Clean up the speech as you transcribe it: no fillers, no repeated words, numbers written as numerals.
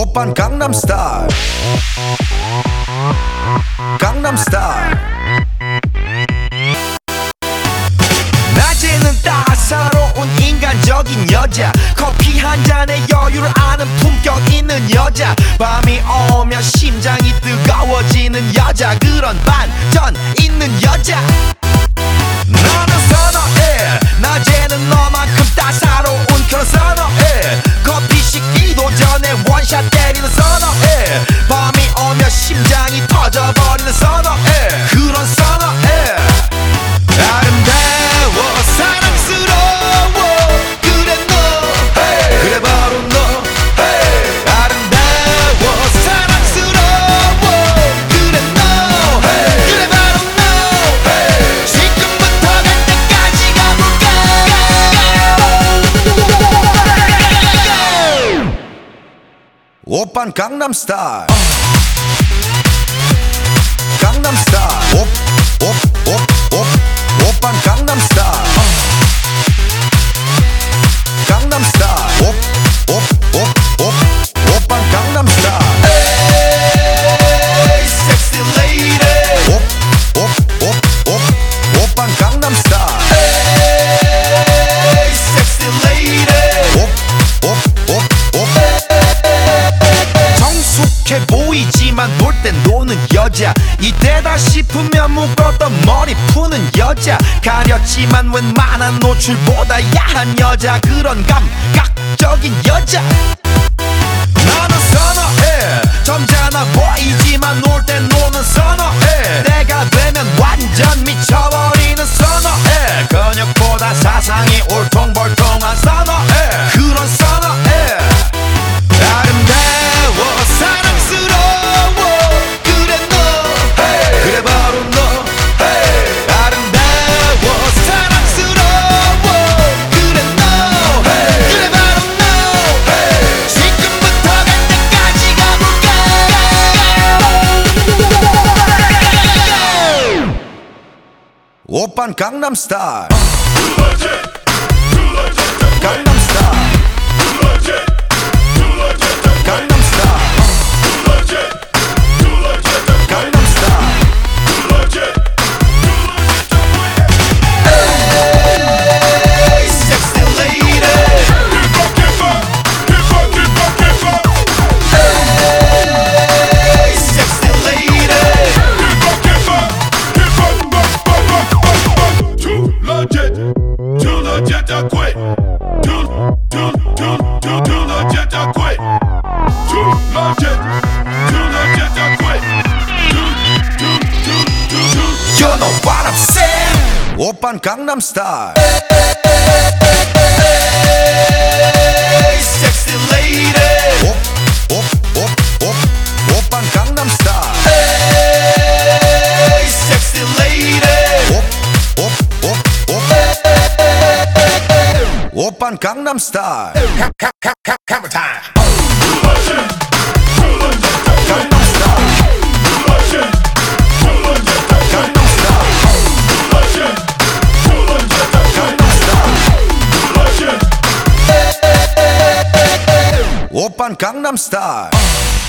오빤 강남스타일 강남스타일 낮에는 따사로운 인간적인 여자 커피 한 잔에 여유를 아는 품격 있는 여자 밤이 오면 심장이 뜨거워지는 여자 그런 반전 있는 여자 나는 선어해 낮에는 너만큼 따사로운 그런 선어해 커피 식기도 전에 원샷 때리는 선어해 밤이 오면 심장이 터져버리는 선어해 그런 선어해 아름다워 사랑스러워 그래 너 hey. 그래 바로 너 hey. 아름다워 사랑스러워 그래 너 hey. 그래 바로 너 hey. 지금부터 갈 때까지 가볼까 오빤 강남스타일 강남스타일 오빤 강남스타일 강남스타일 오빤 강남스타일 에이 섹시 레이디 오빤 강남스타일 에이 섹시 레이디 정숙해 보이지만 놀 땐 노는 여자 이때다 싶으면 묶었던 머리 푸는 여자 가렸지만 웬만한 노출보다 야한 여자 그런 감각적인 여자 나는 선어해 점잖아 보이지만 놀 땐 노는 선어해 내가 되면 완전 미쳐버리는 선어해 근육보다 사상이 울퉁불퉁한 선어해 그런 선어해 아름다워 사랑스러워 그래 너 hey. 그래 바로 너 hey. 아름다워 사랑스러워 그래 너 hey. 그래 바로 너 hey. 지금부터 갈 때까지 가볼까 오빤 강남스타일 강남스타일 You know what I'm saying? 오빤 강남스타일 Sexy lady 오빤 강남스타일 Sexy lady 오빤 강남스타일 Camera time 오빤 강남스타일